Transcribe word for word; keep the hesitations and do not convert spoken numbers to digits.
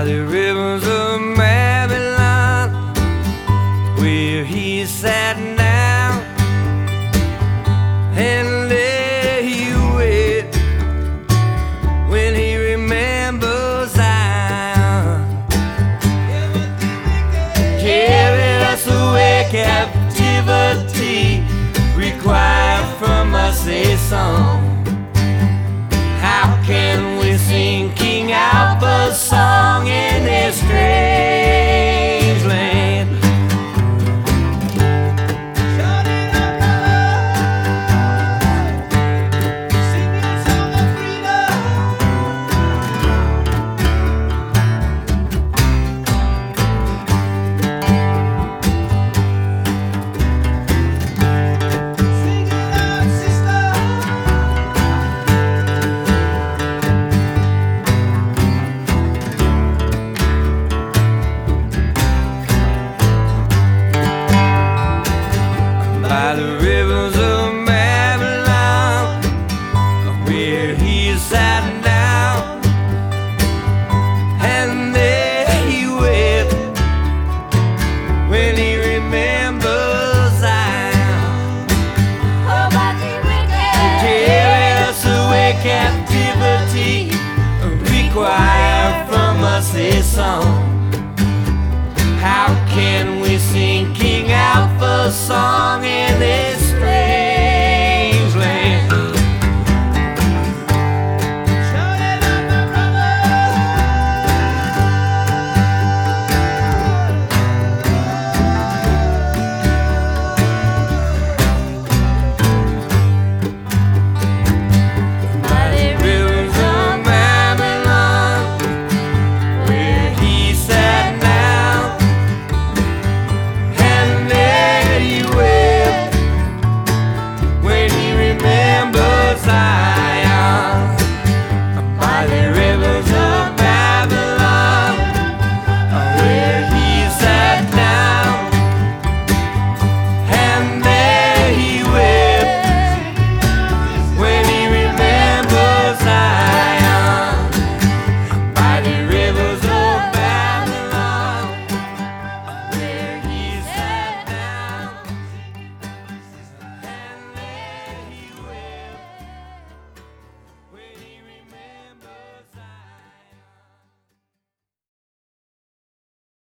the rivers of Babylon, where he sat down and there he wept when he remembers Zion, carried us away captivity, required from us a song. How can we sing King Alpha's song in this strange land? Shout it out loud, sing your song of freedom. Sing it out, sister. By the rivers of Babylon, where he sat down and there he wept when he remembers Zion, carried us away captivity, required from us a song. How can we sing King Alpha's song in this